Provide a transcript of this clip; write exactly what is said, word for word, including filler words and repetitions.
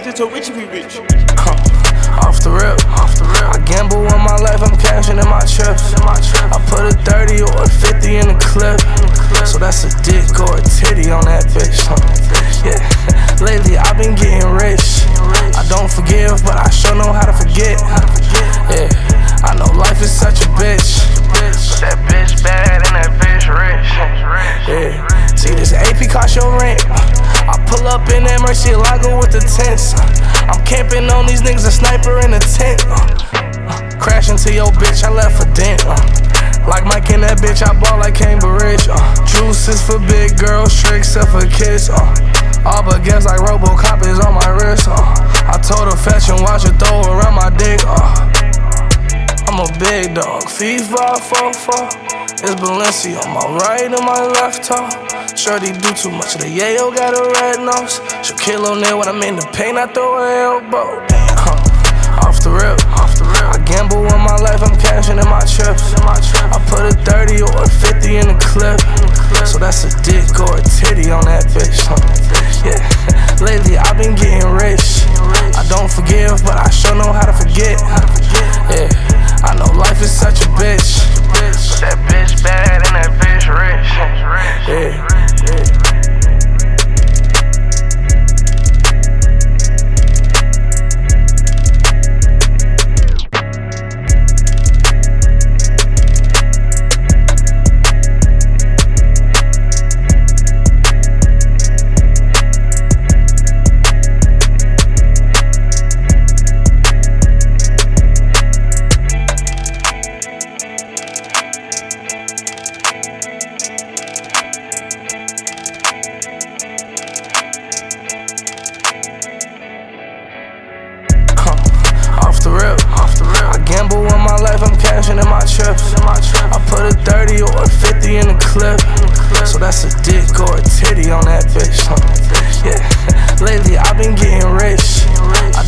it to rich we rich. Huh. Off the rip, off the rip. I gamble on my life, I'm cashing in my trips. I put a thirty or a fifty in the clip. So that's a dick or a titty on that bitch. Huh. Yeah. Lately I've been getting rich. I don't forgive, but I sure know how to forget. Yeah. I know life is such a bitch. That bitch bad and that bitch rich. Yeah. See, this A P cost your rent. I pull up in that Murcielago with the tents. I'm camping on these niggas, a sniper in a tent. Uh, uh, crash into your bitch, I left a dent. Uh, like Mike and that bitch, I ball like Cambridge. Uh, juices for big girls, tricks up for kids. Uh, all but guess like Robocop is on my wrist. Uh, I told her fetch and watch her throw around my dick. Uh, I'm a big dog, FIFA four four. It's Balenci on my right and my left toe. Shorty do too much of the yayo, got a red nose. She'll kill on there when I'm in the pain, I throw her elbow. Huh. Off the rip, off the rip. I gamble on my life, I'm cashing in my trips. I put a thirty or a fifty in the clip. So that's a dick or a titty on that bitch. Huh. Yeah. Lately I've been getting rich. I don't forgive, but I sure know how to forget. Yeah. I know life is such a bitch. That bitch bad and that bitch rich. Yeah, yeah. Off the rip, off the rip. I gamble on my life, I'm cashing in my trips. I put a thirty or a fifty in the clip. So that's a dick or a titty on that bitch. Huh. Yeah. Lately I've been getting rich. I